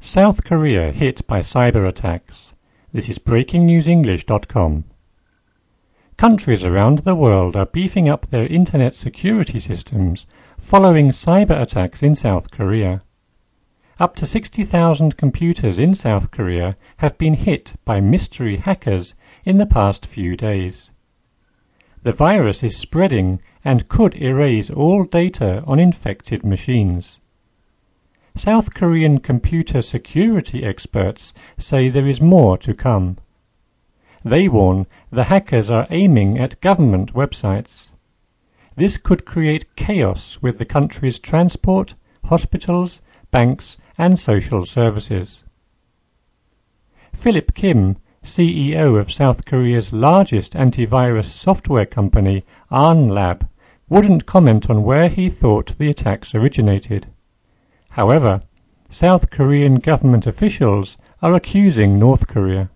South Korea hit by cyber attacks. This is BreakingNewsEnglish.com. Countries around the world are beefing up their internet security systems following cyber attacks in South Korea. Up to 60,000 computers in South Korea have been hit by mystery hackers in the past few days. The virus is spreading and could erase all data on infected machines. South Korean computer security experts say there is more to come. They warn the hackers are aiming at government websites. This could create chaos with the country's transport, hospitals, banks, and social services. Philip Kim, CEO of South Korea's largest antivirus software company, Arn Lab, wouldn't comment on where he thought the attacks originated. However, South Korean government officials are accusing North Korea.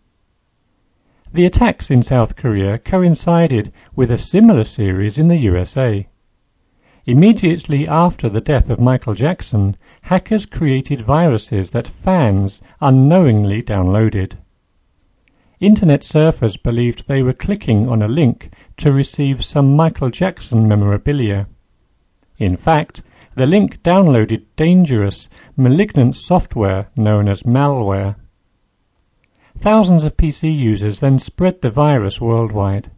The attacks in South Korea coincided with a similar series in the USA. Immediately after the death of Michael Jackson, hackers created viruses that fans unknowingly downloaded. Internet surfers believed they were clicking on a link to receive some Michael Jackson memorabilia. In fact, the link downloaded dangerous, malignant software known as malware. Thousands of PC users then spread the virus worldwide.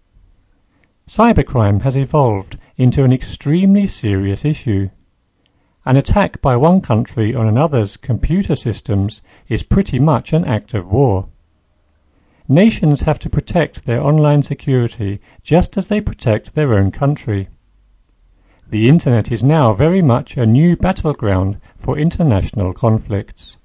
Cybercrime has evolved into an extremely serious issue. An attack by one country on another's computer systems is pretty much an act of war. Nations have to protect their online security just as they protect their own country. The Internet is now very much a new battleground for international conflicts.